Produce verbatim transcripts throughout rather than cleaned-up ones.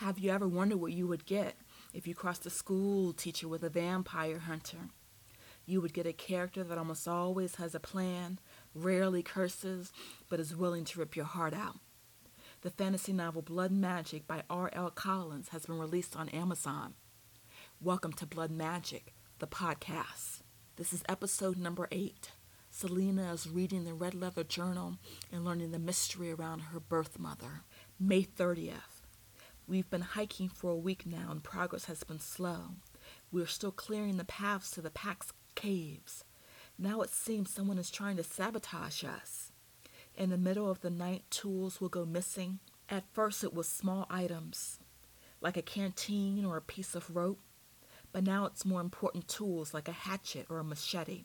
Have you ever wondered what you would get if you crossed a school teacher with a vampire hunter? You would get a character that almost always has a plan, rarely curses, but is willing to rip your heart out. The fantasy novel Blood Magic by R L Collins has been released on Amazon. Welcome to Blood Magic, the podcast. This is episode number eight. Selena is reading the red leather journal and learning the mystery around her birth mother. May thirtieth. We've been hiking for a week now and progress has been slow. We are still clearing the paths to the Pax caves. Now it seems someone is trying to sabotage us. In the middle of the night, tools will go missing. At first it was small items, like a canteen or a piece of rope, but now it's more important tools like a hatchet or a machete.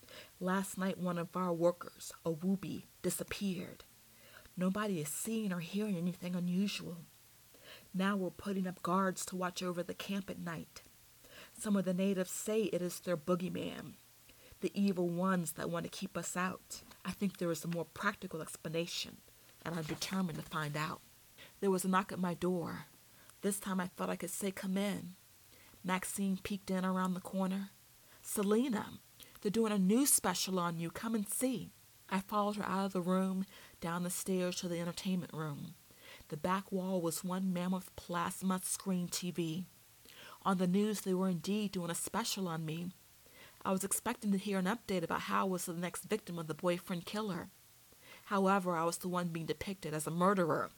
Last night one of our workers, a Wooby, disappeared. Nobody is seeing or hearing anything unusual. Now we're putting up guards to watch over the camp at night. Some of the natives say it is their boogeyman, the evil ones that want to keep us out. I think there is a more practical explanation, and I'm determined to find out. There was a knock at my door. This time I thought I could say, "Come in." Maxine peeked in around the corner. "Selena, they're doing a news special on you. Come and see." I followed her out of the room, down the stairs to the entertainment room. The back wall was one mammoth plasma screen T V. On the news, they were indeed doing a special on me. I was expecting to hear an update about how I was the next victim of the boyfriend killer. However, I was the one being depicted as a murderer.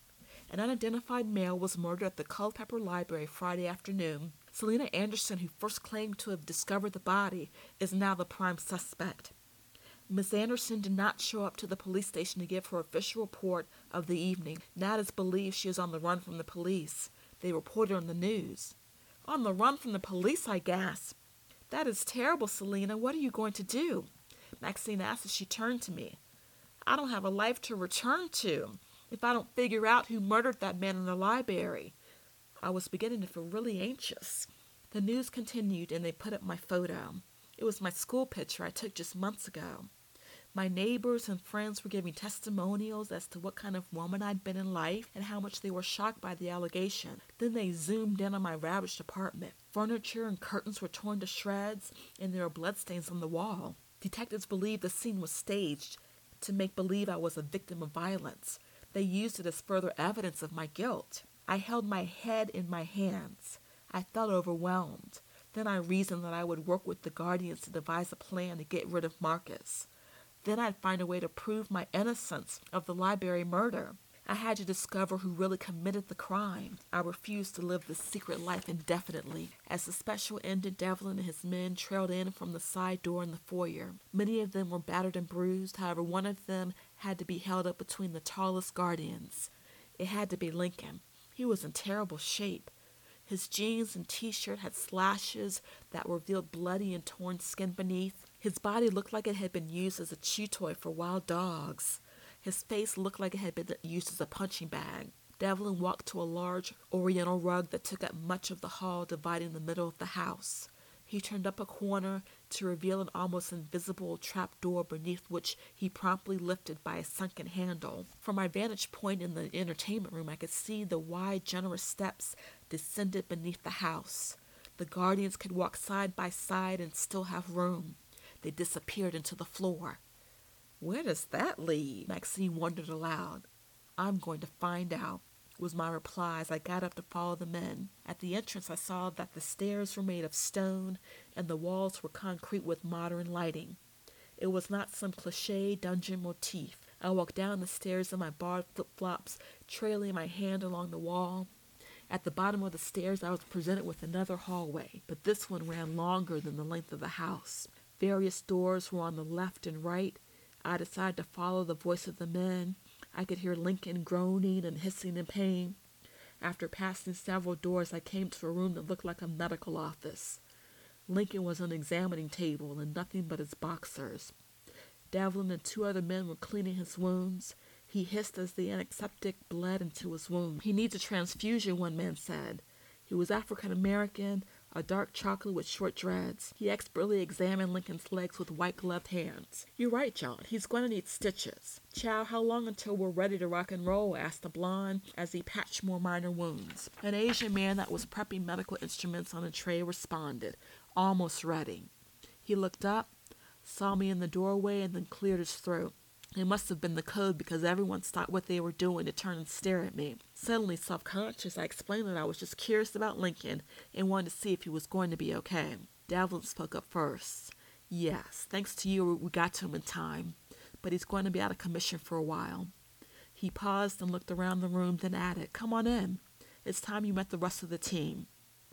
An unidentified male was murdered at the Culpeper Library Friday afternoon. Selena Anderson, who first claimed to have discovered the body, is now the prime suspect. Miss Anderson did not show up to the police station to give her official report of the evening. Now it is believed she is on the run from the police. They reported on the news. "On the run from the police," I gasped. "That is terrible, Selena. What are you going to do?" Maxine asked as she turned to me. "I don't have a life to return to if I don't figure out who murdered that man in the library." I was beginning to feel really anxious. The news continued and they put up my photo. It was my school picture I took just months ago. My neighbors and friends were giving testimonials as to what kind of woman I'd been in life and how much they were shocked by the allegation. Then they zoomed in on my ravaged apartment. Furniture and curtains were torn to shreds and there were bloodstains on the wall. Detectives believed the scene was staged to make believe I was a victim of violence. They used it as further evidence of my guilt. I held my head in my hands. I felt overwhelmed. Then I reasoned that I would work with the Guardians to devise a plan to get rid of Marcus. Then I'd find a way to prove my innocence of the library murder. I had to discover who really committed the crime. I refused to live this secret life indefinitely. As the special ended, Devlin and his men trailed in from the side door in the foyer. Many of them were battered and bruised. However, one of them had to be held up between the tallest Guardians. It had to be Lincoln. He was in terrible shape. His jeans and t-shirt had slashes that revealed bloody and torn skin beneath. His body looked like it had been used as a chew toy for wild dogs. His face looked like it had been used as a punching bag. Devlin walked to a large oriental rug that took up much of the hall dividing the middle of the house. He turned up a corner to reveal an almost invisible trap door beneath which he promptly lifted by a sunken handle. From my vantage point in the entertainment room, I could see the wide, generous steps descended beneath the house. The Guardians could walk side by side and still have room. They disappeared into the floor. "Where does that lead?" Maxine wondered aloud. "I'm going to find out," was my reply as I got up to follow the men. At the entrance I saw that the stairs were made of stone and the walls were concrete with modern lighting. It was not some cliché dungeon motif. I walked down the stairs in my barred flip-flops, trailing my hand along the wall. At the bottom of the stairs I was presented with another hallway, but this one ran longer than the length of the house. Various doors were on the left and right. I decided to follow the voice of the men. I could hear Lincoln groaning and hissing in pain. After passing several doors, I came to a room that looked like a medical office. Lincoln was on an examining table in nothing but his boxers. Devlin and two other men were cleaning his wounds. He hissed as the antiseptic bled into his wound. "He needs a transfusion," one man said. He was African American, a dark chocolate with short dreads. He expertly examined Lincoln's legs with white-gloved hands. "You're right, John. He's going to need stitches." "Chow, how long until we're ready to rock and roll?" asked the blonde as he patched more minor wounds. An Asian man that was prepping medical instruments on a tray responded, "Almost ready." He looked up, saw me in the doorway, and then cleared his throat. It must have been the code because everyone stopped what they were doing to turn and stare at me. Suddenly self-conscious, I explained that I was just curious about Lincoln and wanted to see if he was going to be okay. Devlin spoke up first. "Yes, thanks to you we got to him in time, but he's going to be out of commission for a while." He paused and looked around the room, then added, "Come on in. It's time you met the rest of the team."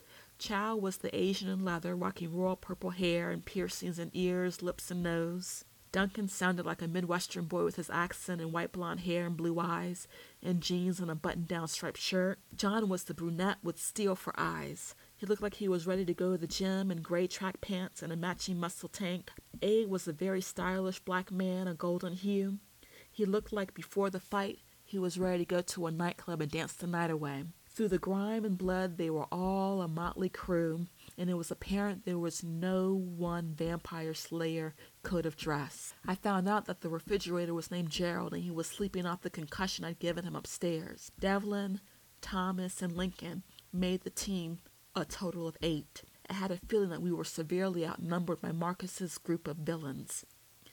Chow was the Asian in leather, rocking royal purple hair and piercings in ears, lips, and nose. Duncan sounded like a Midwestern boy with his accent and white blonde hair and blue eyes, and jeans and a button-down striped shirt. John was the brunette with steel for eyes. He looked like he was ready to go to the gym in gray track pants and a matching muscle tank. Abe was a very stylish black man, a golden hue. He looked like before the fight he was ready to go to a nightclub and dance the night away. Through the grime and blood, they were all a motley crew, and it was apparent there was no one vampire slayer could have dressed. I found out that the refrigerator was named Gerald, and he was sleeping off the concussion I'd given him upstairs. Devlin, Thomas, and Lincoln made the team a total of eight. I had a feeling that we were severely outnumbered by Marcus's group of villains.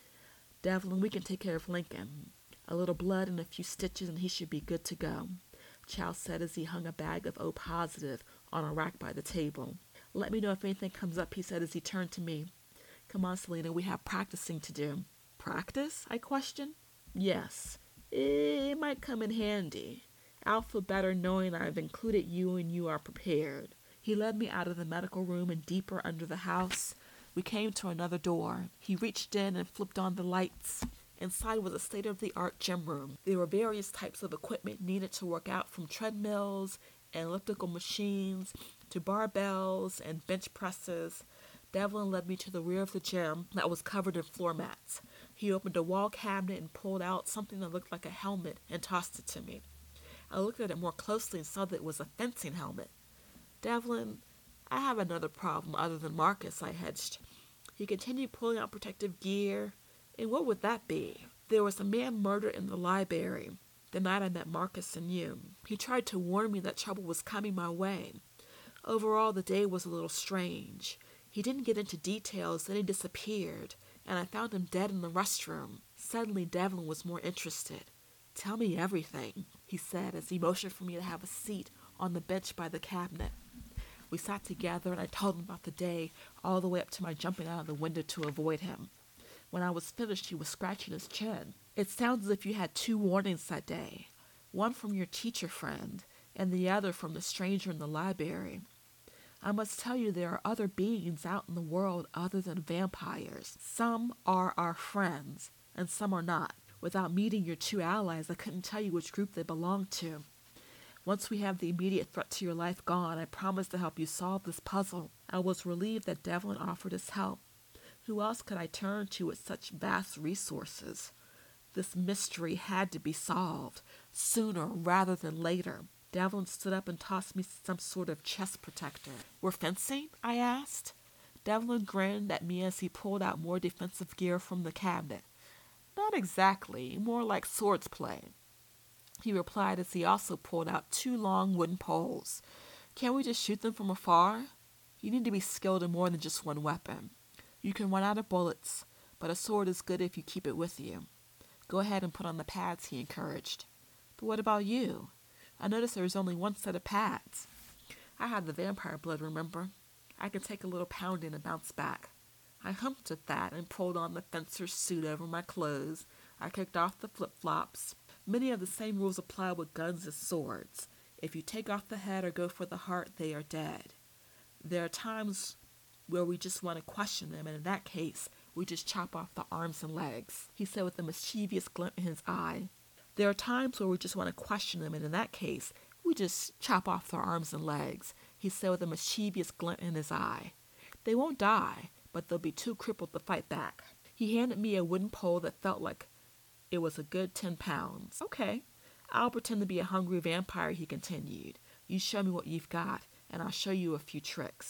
"Devlin, we can take care of Lincoln. A little blood and a few stitches, and he should be good to go," Chow said as he hung a bag of O positive on a rack by the table. "Let me know if anything comes up," he said as he turned to me. "Come on, Selena, we have practicing to do." "Practice?" I questioned. "Yes. It might come in handy. I'll feel better knowing I've included you and you are prepared." He led me out of the medical room and deeper under the house. We came to another door. He reached in and flipped on the lights. Inside was a state-of-the-art gym room. There were various types of equipment needed to work out, from treadmills and elliptical machines to barbells and bench presses. Devlin led me to the rear of the gym that was covered in floor mats. He opened a wall cabinet and pulled out something that looked like a helmet and tossed it to me. I looked at it more closely and saw that it was a fencing helmet. "Devlin, I have another problem other than Marcus," I hedged. He continued pulling out protective gear. "And what would that be?" "There was a man murdered in the library the night I met Marcus and you. He tried to warn me that trouble was coming my way. Overall, the day was a little strange. He didn't get into details, then he disappeared, and I found him dead in the restroom." Suddenly, Devlin was more interested. "Tell me everything," he said as he motioned for me to have a seat on the bench by the cabinet. We sat together, and I told him about the day, all the way up to my jumping out of the window to avoid him. When I was finished, he was scratching his chin. "It sounds as if you had two warnings that day. One from your teacher friend, and the other from the stranger in the library. I must tell you there are other beings out in the world other than vampires. Some are our friends, and some are not. Without meeting your two allies, I couldn't tell you which group they belong to. Once we have the immediate threat to your life gone, I promise to help you solve this puzzle." I was relieved that Devlin offered his help. Who else could I turn to with such vast resources? This mystery had to be solved, sooner rather than later. Devlin stood up and tossed me some sort of chest protector. "We're fencing?" I asked. Devlin grinned at me as he pulled out more defensive gear from the cabinet. "Not exactly, more like swords play," he replied as he also pulled out two long wooden poles. "Can't we just shoot them from afar? You need to be skilled in more than just one weapon. You can run out of bullets, but a sword is good if you keep it with you. Go ahead and put on the pads," he encouraged. "But what about you? I noticed there was only one set of pads." "I have the vampire blood, remember? I can take a little pounding and bounce back." I humped at that and pulled on the fencer's suit over my clothes. I kicked off the flip-flops. Many of the same rules apply with guns as swords. If you take off the head or go for the heart, they are dead. There are times where we just want to question them, and in that case, we just chop off the arms and legs, he said with a mischievous glint in his eye. There are times where we just want to question them, and in that case, we just chop off their arms and legs, he said with a mischievous glint in his eye. They won't die, but they'll be too crippled to fight back. He handed me a wooden pole that felt like it was a good ten pounds. "Okay, I'll pretend to be a hungry vampire," he continued. "You show me what you've got, and I'll show you a few tricks."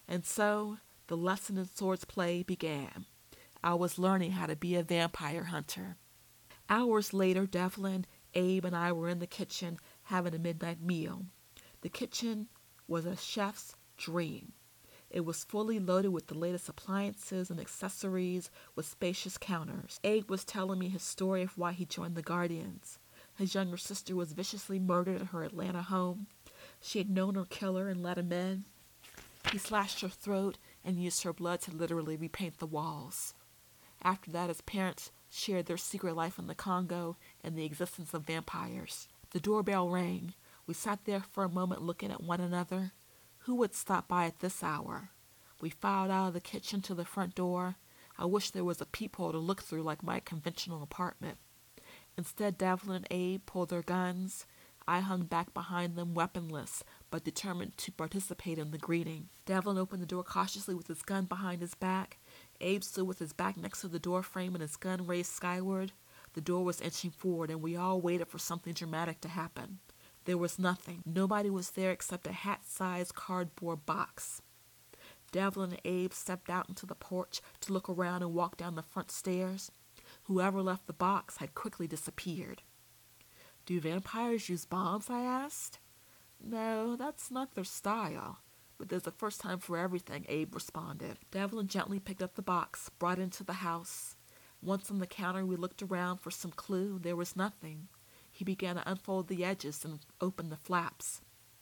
And so the lesson in swordplay began. I was learning how to be a vampire hunter. Hours later, Devlin, Abe, and I were in the kitchen having a midnight meal. The kitchen was a chef's dream. It was fully loaded with the latest appliances and accessories with spacious counters. Abe was telling me his story of why he joined the Guardians. His younger sister was viciously murdered in her Atlanta home. She had known her killer and let him in. He slashed her throat and used her blood to literally repaint the walls. After that, his parents shared their secret life in the Congo and the existence of vampires. The doorbell rang. We sat there for a moment looking at one another. Who would stop by at this hour? We filed out of the kitchen to the front door. I wish there was a peephole to look through like my conventional apartment. Instead, Devlin and Abe pulled their guns. I hung back behind them, weaponless, but determined to participate in the greeting. Devlin opened the door cautiously with his gun behind his back. Abe stood with his back next to the door frame and his gun raised skyward. The door was inching forward, and we all waited for something dramatic to happen. There was nothing. Nobody was there except a hat-sized cardboard box. Devlin and Abe stepped out into the porch to look around and walk down the front stairs. Whoever left the box had quickly disappeared. Do vampires use bombs? I asked. No, that's not their style. But there's a first time for everything, Abe responded. Devlin gently picked up the box, brought it into the house. Once on the counter, we looked around for some clue. There was nothing. He began to unfold the edges and open the flaps.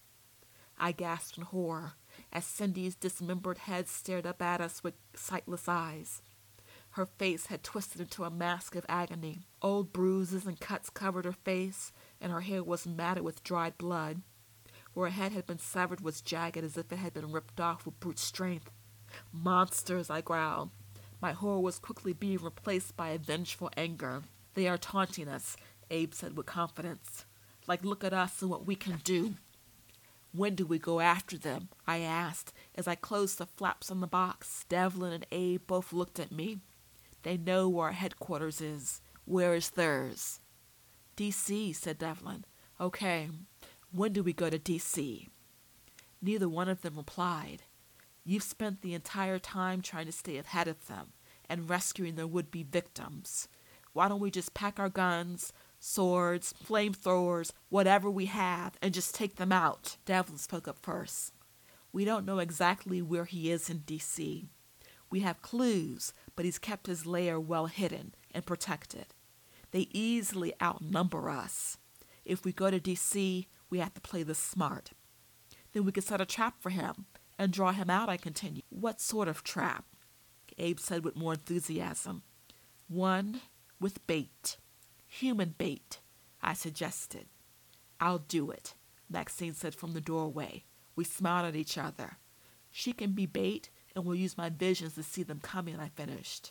I gasped in horror as Cindy's dismembered head stared up at us with sightless eyes. Her face had twisted into a mask of agony. Old bruises and cuts covered her face, and her hair was matted with dried blood. Where her head had been severed was jagged as if it had been ripped off with brute strength. Monsters, I growled. My horror was quickly being replaced by a vengeful anger. They are taunting us, Abe said with confidence. Like, look at us and what we can do. When do we go after them? I asked as I closed the flaps on the box. Devlin and Abe both looked at me. They know where our headquarters is. Where is theirs? D C, said Devlin. Okay, when do we go to D C? Neither one of them replied. You've spent the entire time trying to stay ahead of them and rescuing their would-be victims. Why don't we just pack our guns, swords, flamethrowers, whatever we have, and just take them out? Devlin spoke up first. We don't know exactly where he is in D C. We have clues, but he's kept his lair well hidden and protected. They easily outnumber us. If we go to D C, we have to play this smart. Then we could set a trap for him and draw him out, I continued. What sort of trap? Abe said with more enthusiasm. One with bait. Human bait, I suggested. I'll do it, Maxine said from the doorway. We smiled at each other. She can be bait, and will use my visions to see them coming, I finished.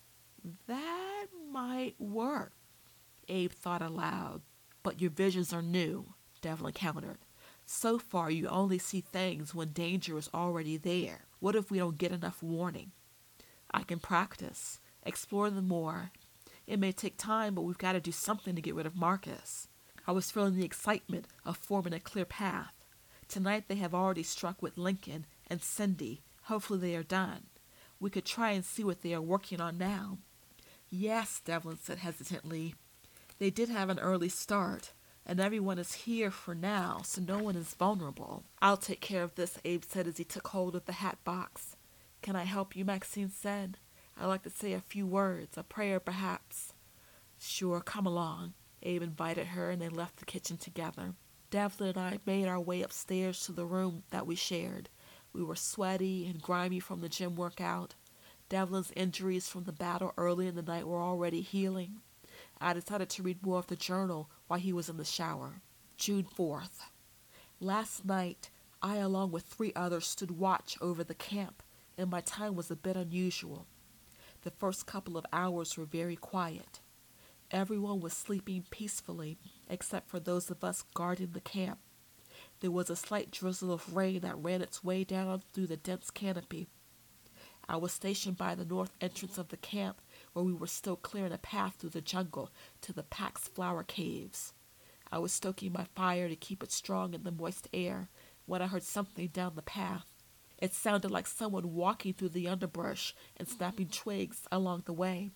That might work, Abe thought aloud. But your visions are new, Devlin countered. So far, you only see things when danger is already there. What if we don't get enough warning? I can practice, explore them more. It may take time, but we've got to do something to get rid of Marcus. I was feeling the excitement of forming a clear path. Tonight they have already struck with Lincoln and Cindy. Hopefully they are done. We could try and see what they are working on now. Yes, Devlin said hesitantly. They did have an early start, and everyone is here for now, so no one is vulnerable. I'll take care of this, Abe said as he took hold of the hat box. Can I help you, Maxine said. I'd like to say a few words, a prayer perhaps. Sure, come along. Abe invited her, and they left the kitchen together. Devlin and I made our way upstairs to the room that we shared. We were sweaty and grimy from the gym workout. Devlin's injuries from the battle early in the night were already healing. I decided to read more of the journal while he was in the shower. June fourth. Last night, I, along with three others, stood watch over the camp, and my time was a bit unusual. The first couple of hours were very quiet. Everyone was sleeping peacefully, except for those of us guarding the camp. There was a slight drizzle of rain that ran its way down through the dense canopy. I was stationed by the north entrance of the camp, where we were still clearing a path through the jungle to the Pax flower caves. I was stoking my fire to keep it strong in the moist air when I heard something down the path. It sounded like someone walking through the underbrush and snapping twigs along the way.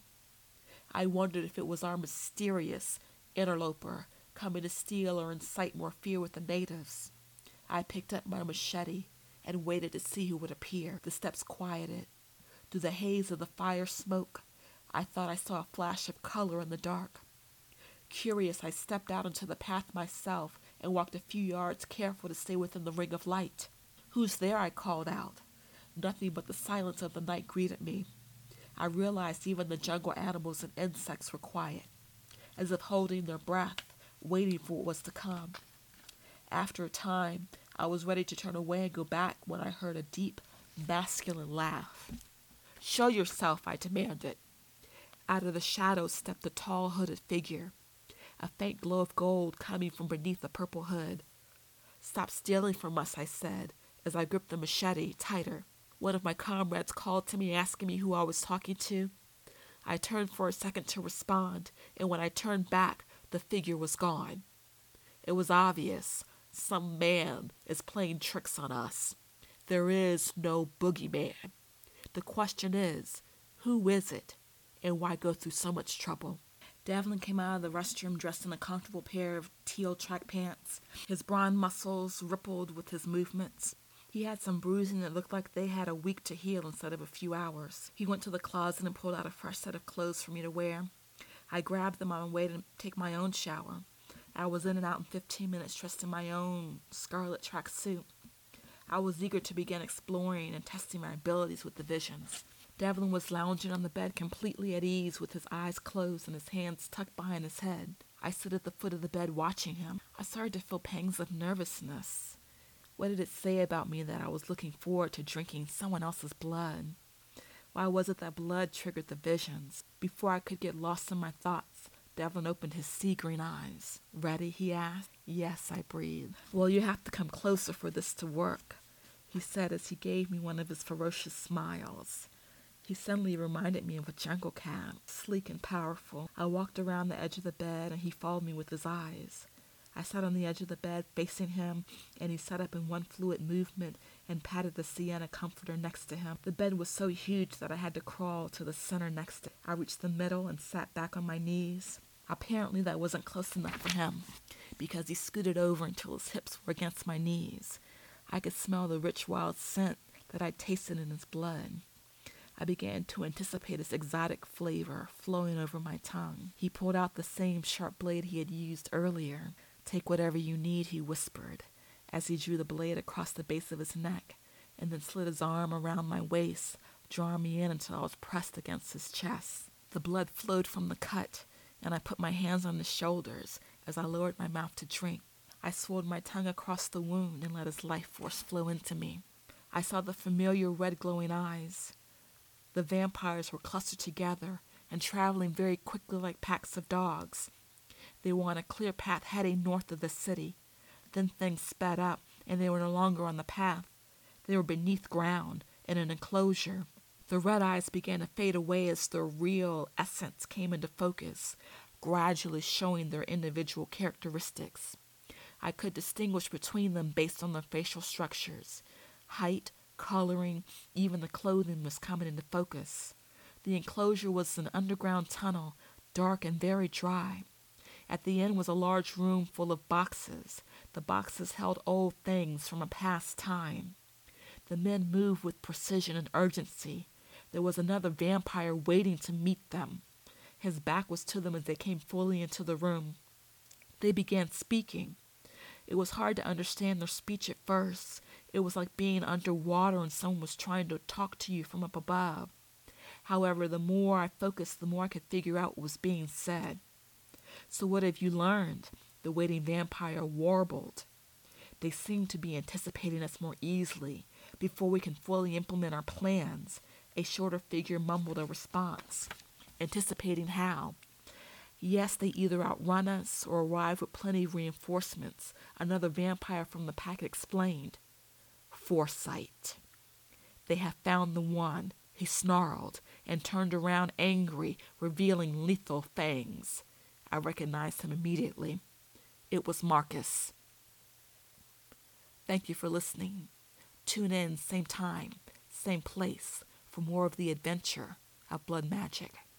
I wondered if it was our mysterious interloper coming to steal or incite more fear with the natives. I picked up my machete and waited to see who would appear. The steps quieted. Through the haze of the fire smoke, I thought I saw a flash of color in the dark. Curious, I stepped out into the path myself and walked a few yards, careful to stay within the ring of light. "Who's there?" I called out. Nothing but the silence of the night greeted me. I realized even the jungle animals and insects were quiet, as if holding their breath, waiting for what was to come. After a time, I was ready to turn away and go back when I heard a deep, masculine laugh. "Show yourself," I demanded. Out of the shadows stepped a tall, hooded figure, a faint glow of gold coming from beneath the purple hood. "Stop stealing from us," I said, as I gripped the machete tighter. One of my comrades called to me, asking me who I was talking to. I turned for a second to respond, and when I turned back, the figure was gone. It was obvious. Some man is playing tricks on us. There is no boogeyman. The question is, who is it, and why go through so much trouble? Devlin came out of the restroom dressed in a comfortable pair of teal track pants. His bronze muscles rippled with his movements. He had some bruising that looked like they had a week to heal instead of a few hours. He went to the closet and pulled out a fresh set of clothes for me to wear. I grabbed them on my way to take my own shower. I was in and out in fifteen minutes, dressed in my own scarlet track suit. I was eager to begin exploring and testing my abilities with the visions. Devlin was lounging on the bed completely at ease with his eyes closed and his hands tucked behind his head. I stood at the foot of the bed watching him. I started to feel pangs of nervousness. What did it say about me that I was looking forward to drinking someone else's blood? Why was it that blood triggered the visions? Before I could get lost in my thoughts, Devlin opened his sea-green eyes. "Ready?" he asked. "Yes," I breathed. "Well, you have to come closer for this to work," he said as he gave me one of his ferocious smiles. He suddenly reminded me of a jungle cat, sleek and powerful. I walked around the edge of the bed, and he followed me with his eyes. I sat on the edge of the bed facing him, and he sat up in one fluid movement and patted the sienna comforter next to him. The bed was so huge that I had to crawl to the center next to it. I reached the middle and sat back on my knees. Apparently that wasn't close enough for him, because he scooted over until his hips were against my knees. I could smell the rich wild scent that I'd tasted in his blood. I began to anticipate its exotic flavor flowing over my tongue. He pulled out the same sharp blade he had used earlier. "Take whatever you need," he whispered, as he drew the blade across the base of his neck, and then slid his arm around my waist, drawing me in until I was pressed against his chest. The blood flowed from the cut, and I put my hands on his shoulders as I lowered my mouth to drink. I swirled my tongue across the wound and let his life force flow into me. I saw the familiar red glowing eyes. The vampires were clustered together and traveling very quickly like packs of dogs. They were on a clear path heading north of the city. Then things sped up, and they were no longer on the path. They were beneath ground, in an enclosure. The red eyes began to fade away as their real essence came into focus, gradually showing their individual characteristics. I could distinguish between them based on their facial structures. Height, coloring, even the clothing was coming into focus. The enclosure was an underground tunnel, dark and very dry. At the end was a large room full of boxes. The boxes held old things from a past time. The men moved with precision and urgency. There was another vampire waiting to meet them. His back was to them as they came fully into the room. They began speaking. It was hard to understand their speech at first. It was like being underwater and someone was trying to talk to you from up above. However, the more I focused, the more I could figure out what was being said. "So what have you learned?" the waiting vampire warbled. "They seem to be anticipating us more easily. Before we can fully implement our plans," a shorter figure mumbled a response. "Anticipating how?" "Yes, they either outrun us or arrive with plenty of reinforcements," another vampire from the pack explained. "Foresight. They have found the one," he snarled, and turned around angry, revealing lethal fangs. I recognized him immediately. It was Marcus. Thank you for listening Tune in, same time, same place, for more of the adventure of blood magic.